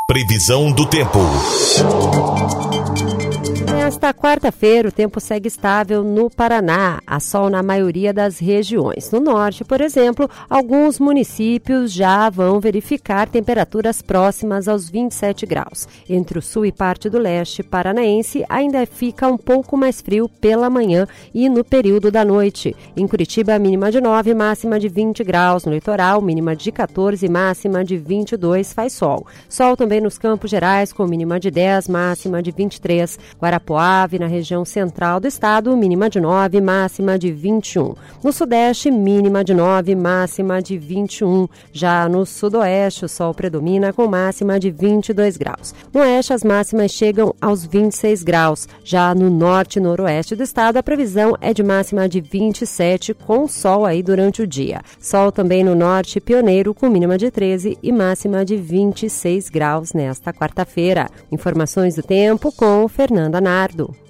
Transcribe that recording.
Previsão do tempo. Nesta quarta-feira, o tempo segue estável no Paraná, há sol na maioria das regiões. No norte, por exemplo, alguns municípios já vão verificar temperaturas próximas aos 27 graus. Entre o sul e parte do leste paranaense, ainda fica um pouco mais frio pela manhã e no período da noite. Em Curitiba, mínima de 9, máxima de 20 graus. No litoral, mínima de 14, máxima de 22, faz sol. Sol também nos Campos Gerais, com mínima de 10, máxima de 23. Guarapuava, na região central do estado, mínima de 9, máxima de 21. No sudeste, mínima de 9, máxima de 21. Já no sudoeste, o sol predomina com máxima de 22 graus. No oeste, as máximas chegam aos 26 graus. Já no norte e noroeste do estado, a previsão é de máxima de 27, com sol aí durante o dia. Sol também no norte pioneiro, com mínima de 13 e máxima de 26 graus nesta quarta-feira. Informações do tempo com Fernanda Nardo.